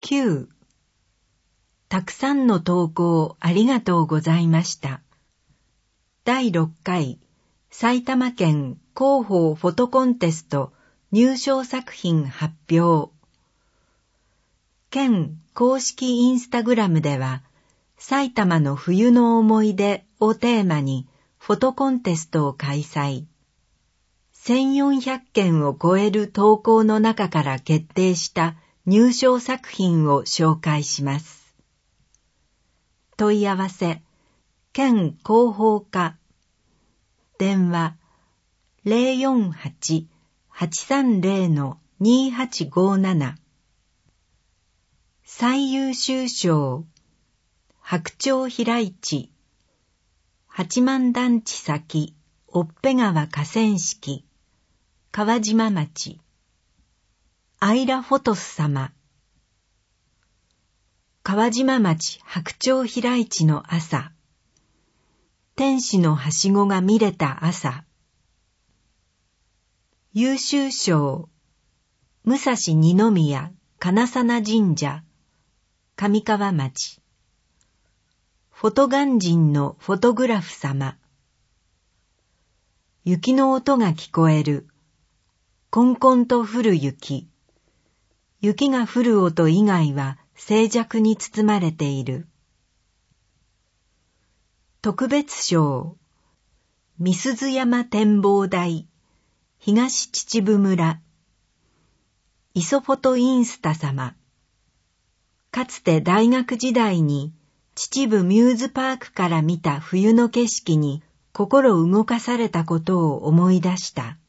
9、たくさんの投稿ありがとうございました。第6回埼玉県広報フォトコンテスト入賞作品発表。県公式インスタグラムでは、埼玉の冬の思い出をテーマにフォトコンテストを開催。1400件を超える投稿の中から決定した入賞作品を紹介します。問い合わせ、県広報課、電話 048-830-2857。最優秀賞、白鳥平市、八幡団地先、おっぺ川河川敷、川島町、アイラフォトス様、川島町白鳥平市の朝、天使のはしごが見れた朝、優秀賞、武蔵二宮金鑚神社、上川町、フォトガンジンのフォトグラフ様、雪の音が聞こえる、こんこんと降る雪、雪が降る音以外は静寂に包まれている。特別賞、美鈴山展望台、東秩父村、イソフォトインスタ様。かつて大学時代に秩父ミューズパークから見た冬の景色に心動かされたことを思い出した。